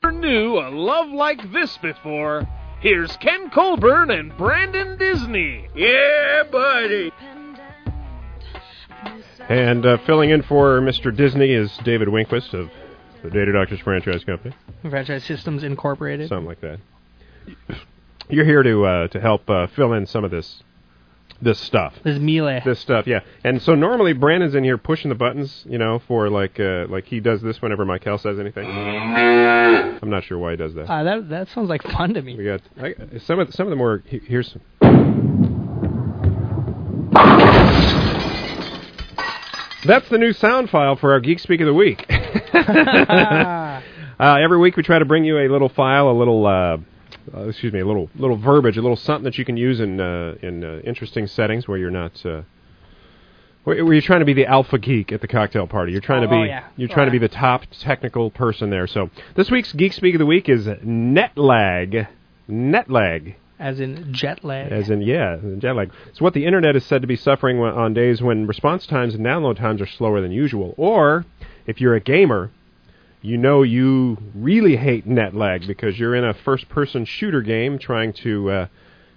Knew a love like this before. Here's Ken Colburn and Brandon Disney. Yeah, buddy. And filling in for Mr. Disney is David Winquist of the Data Doctors Franchise Company. Franchise Systems Incorporated. Something like that. You're here to help fill in some of this stuff. This melee. This stuff, yeah. And so normally Brandon's in here pushing the buttons, for like he does this whenever Michael says anything. I'm not sure why he does that. That sounds like fun to me. We got some of the more. Here's some. That's the new sound file for our Geek Speak of the Week. Every week we try to bring you a little file, a little verbiage, a little something that you can use in interesting settings where you're not where you're trying to be the alpha geek at the cocktail party. You're trying to be the top technical person there. So this week's Geek Speak of the Week is net lag. Net lag. As in jet lag. Jet lag. It's what the internet is said to be suffering on days when response times and download times are slower than usual. Or, if you're a gamer, you really hate net lag because you're in a first-person shooter game trying to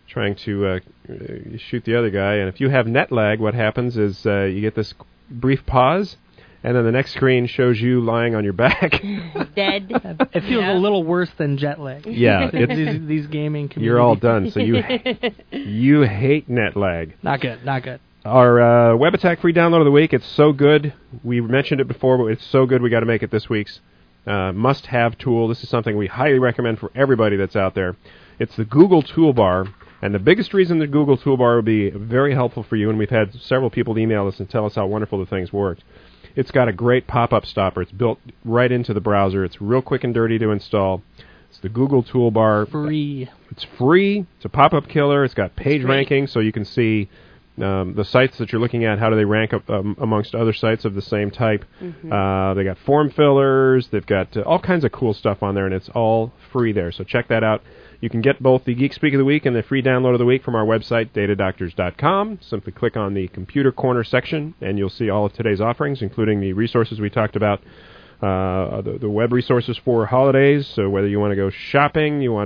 shoot the other guy. And if you have net lag, what happens is you get this brief pause, and then the next screen shows you lying on your back. Dead. It feels a little worse than jet lag. Yeah. These gaming communities. You're all done, so you hate net lag. Not good. Our Web Attack free download of the week, it's so good. We mentioned it before, but it's so good we got to make it this week's must-have tool. This is something we highly recommend for everybody that's out there. It's the Google Toolbar, and the biggest reason the Google Toolbar will be very helpful for you, and we've had several people email us and tell us how wonderful the thing's worked. It's got a great pop-up stopper. It's built right into the browser. It's real quick and dirty to install. It's the Google Toolbar. Free. It's free. It's a pop-up killer. It's got page ranking, so you can see the sites that you're looking at, how do they rank up amongst other sites of the same type. Mm-hmm. They got form fillers. They've got all kinds of cool stuff on there, and it's all free there. So check that out. You can get both the Geek Speak of the Week and the free download of the week from our website, datadoctors.com. Simply click on the Computer Corner section, and you'll see all of today's offerings, including the resources we talked about, the web resources for holidays. So whether you want to go shopping, the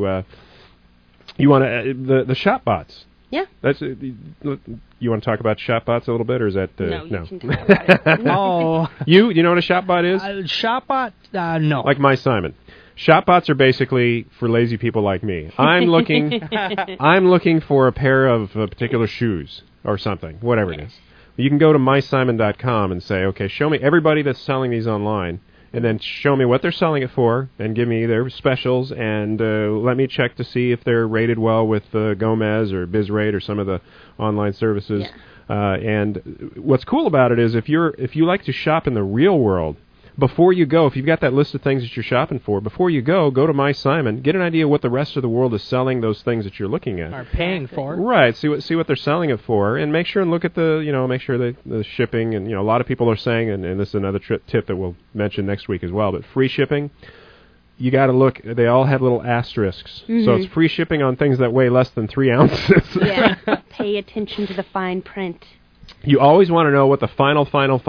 ShopBots. Yeah. That's you want to talk about ShopBots a little bit, or is that no? You can talk about it. Oh, you know what a ShopBot is? ShopBot? No. Like My Simon. ShopBots are basically for lazy people like me. I'm looking for a pair of particular shoes or something, whatever it is. You can go to mysimon.com and say, okay, show me everybody that's selling these online, and then show me what they're selling it for, and give me their specials, and let me check to see if they're rated well with Gomez or BizRate or some of the online services. Yeah. And what's cool about it is if you like to shop in the real world, before you go, if you've got that list of things that you're shopping for, before you go to My Simon, get an idea what the rest of the world is selling those things that you're looking at. Are paying for. Right. See what they're selling it for, and make sure and look at the shipping, and a lot of people are saying, and this is another tip that we'll mention next week as well, but free shipping, you got to look, they all have little asterisks. Mm-hmm. So it's free shipping on things that weigh less than 3 ounces. Yeah. Pay attention to the fine print. You always want to know what the final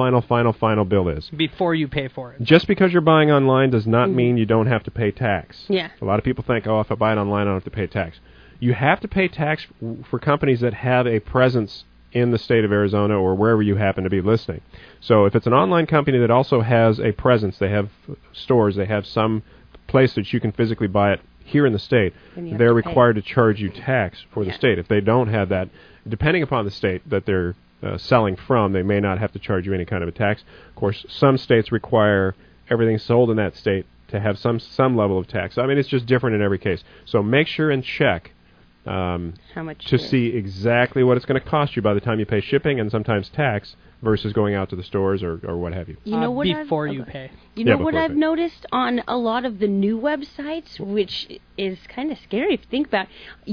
bill is. Before you pay for it. Just because you're buying online does not mean you don't have to pay tax. Yeah. A lot of people think, if I buy it online, I don't have to pay tax. You have to pay tax for companies that have a presence in the state of Arizona or wherever you happen to be listening. So if it's an online company that also has a presence, they have stores, they have some place that you can physically buy it here in the state, they're required to charge you tax for the state. If they don't have that, depending upon the state that they're selling from, they may not have to charge you any kind of a tax. Of course, some states require everything sold in that state to have some level of tax. I mean, it's just different in every case. So make sure and check how much to see exactly what it's going to cost you by the time you pay shipping and sometimes tax versus going out to the stores or what have you. You know what before you pay. You know what I've noticed on a lot of the new websites, which is kind of scary if you think about it.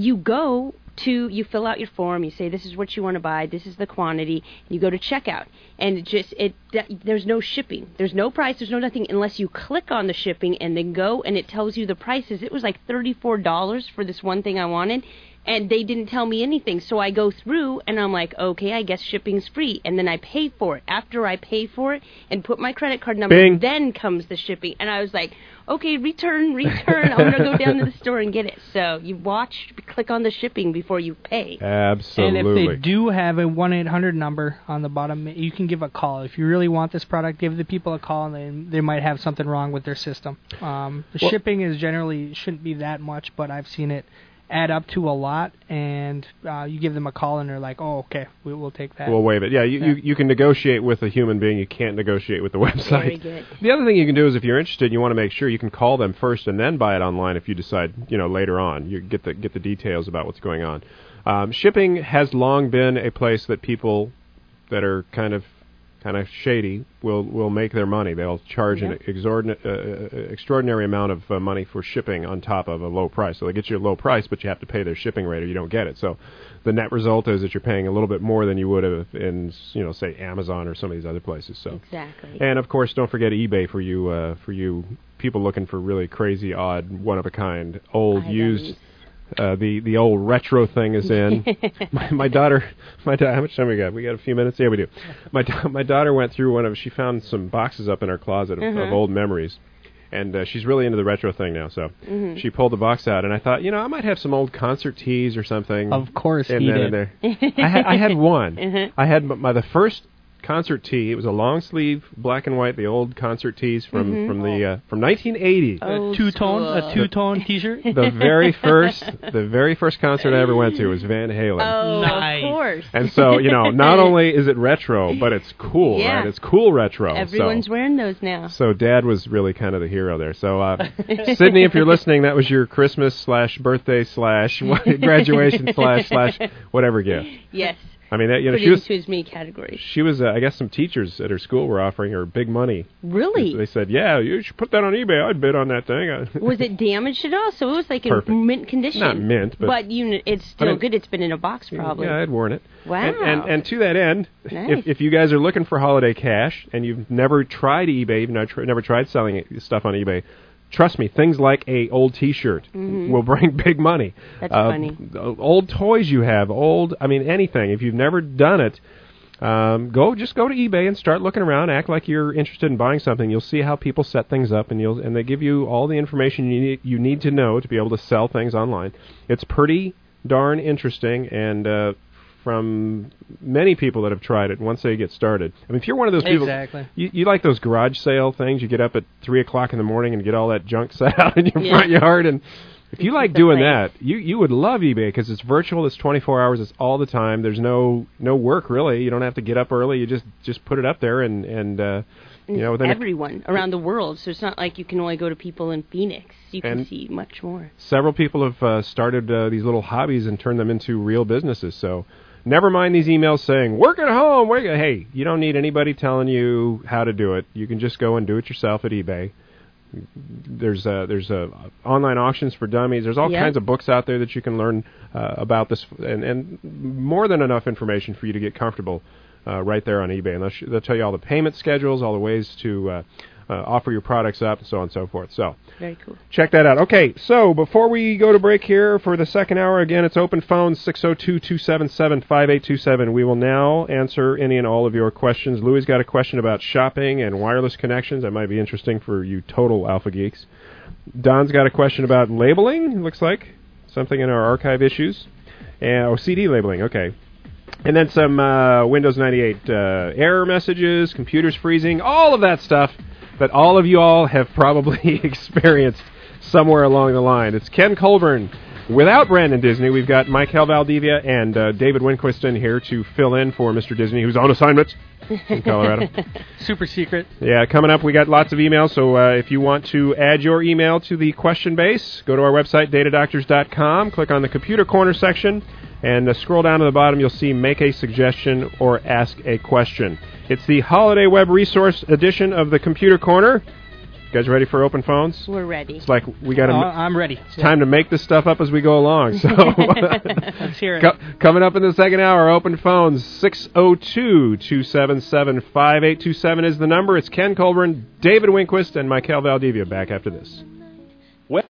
You fill out your form, you say this is what you want to buy, this is the quantity, and you go to checkout. And there's no shipping. There's no price, there's no nothing unless you click on the shipping and then go and it tells you the prices. It was like $34 for this one thing I wanted. And they didn't tell me anything. So I go through, and I'm like, okay, I guess shipping's free. And then I pay for it. After I pay for it and put my credit card number, Bing. then comes the shipping. And I was like, okay, return. I'm going to go down to the store and get it. So you click on the shipping before you pay. Absolutely. And if they do have a 1-800 number on the bottom, you can give a call. If you really want this product, give the people a call, and they might have something wrong with their system. The shipping is generally shouldn't be that much, but I've seen it add up to a lot, and you give them a call, and they're like, oh, okay, we'll take that. We'll waive it. Yeah, you can negotiate with a human being. You can't negotiate with the website. Very good. The other thing you can do is if you're interested, you want to make sure you can call them first and then buy it online if you decide, later on. You get the details about what's going on. Shipping has long been a place that people that are kind of shady will make their money. They'll charge an extraordinary amount of money for shipping on top of a low price. So they get you a low price, but you have to pay their shipping rate or you don't get it. So the net result is that you're paying a little bit more than you would have in, say Amazon or some of these other places. So exactly. And of course, don't forget eBay for you people looking for really crazy, odd, one of a kind, old, used. The old retro thing is in. my daughter, how much time we got? We got a few minutes? Yeah, we do. My daughter went through she found some boxes up in our closet of old memories. And she's really into the retro thing now, so she pulled the box out, and I thought, I might have some old concert tees or something. Of course, in there. I had one. I had the first concert tee. It was a long sleeve, black and white, the old concert tees from 1980. A two-tone T-shirt. The very first concert I ever went to was Van Halen. Oh, nice. Of course. And so not only is it retro, but it's cool, right? It's cool retro. Everyone's wearing those now. So Dad was really kind of the hero there. So Sydney, if you're listening, that was your Christmas / birthday / graduation / whatever gift. Yes. I mean, she was into his me category. She was, I guess, some teachers at her school were offering her big money. Really? They said, "Yeah, you should put that on eBay. I'd bid on that thing." Was it damaged at all? So it was like in mint condition. Not mint, but it's still good. It's been in a box probably. Yeah, I'd worn it. Wow. And to that end, nice. if you guys are looking for holiday cash and you've never tried eBay, you've never tried selling stuff on eBay. Trust me, things like a old T-shirt will bring big money. That's funny. Old toys you have, anything. If you've never done it, go to eBay and start looking around. Act like you're interested in buying something. You'll see how people set things up, and they give you all the information you need to know to be able to sell things online. It's pretty darn interesting, and from many people that have tried it once they get started. I mean, if you're one of those people, exactly. you like those garage sale things, you get up at 3 o'clock in the morning and get all that junk set out in your front yard, and if you like doing that, you would love eBay because it's virtual, it's 24 hours, it's all the time, there's no work really, you don't have to get up early, you just put it up there and everyone around the world, so it's not like you can only go to people in Phoenix. You can see much more. Several people have started these little hobbies and turned them into real businesses, so never mind these emails saying, work at home. Hey, you don't need anybody telling you how to do it. You can just go and do it yourself at eBay. There's online auctions for dummies. There's all kinds of books out there that you can learn about this, and more than enough information for you to get comfortable right there on eBay. And they'll tell you all the payment schedules, all the ways to offer your products up, and so on and so forth. So very cool. Check that out. Okay, so before we go to break here for the second hour, again, it's open phone 602-277-5827. We will now answer any and all of your questions. Louie's got a question about shopping and wireless connections. That might be interesting for you total alpha geeks. Don's got a question about labeling, it looks like. Something in our archive issues. CD labeling, okay. And then some Windows 98 error messages, computers freezing, all of that stuff that all of you all have probably experienced somewhere along the line. It's Ken Colburn. Without Brandon Disney, we've got Michael Valdivia and David Winquist in here to fill in for Mr. Disney, who's on assignment in Colorado. Super secret. Yeah, coming up, we got lots of emails, so if you want to add your email to the question base, go to our website, datadoctors.com, click on the Computer Corner section, and scroll down to the bottom, you'll see Make a Suggestion or Ask a Question. It's the Holiday Web Resource edition of the Computer Corner. You guys ready for open phones? We're ready. It's like we got to. I'm ready. It's time to make this stuff up as we go along. So let's hear it. Coming up in the second hour, open phones 602-277-5827 is the number. It's Ken Colburn, David Winquist, and Michael Valdivia back after this.